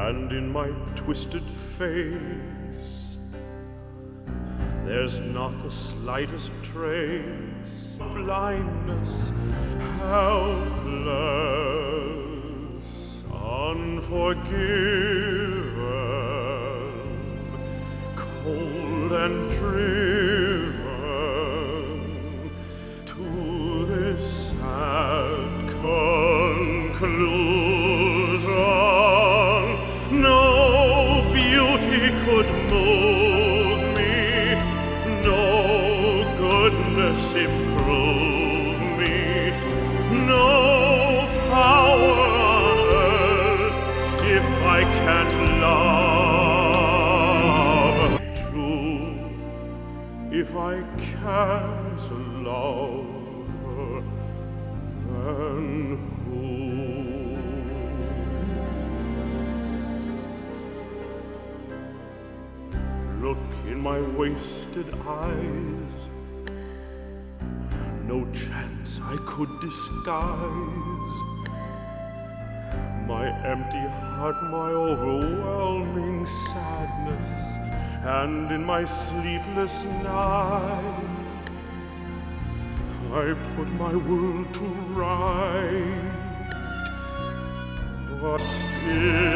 and in my twisted face there's not the slightest trace of blindness, helpless, unforgiven, cold and driven to this sad conclusion. No beauty could move me, no goodness improve me, no power on earth if I can't love true, if I can't love her, then who? Look in my wasted eyes, no chance I could disguise my empty heart, my overwhelming sadness, and in my sleepless nights I put my world to right, but still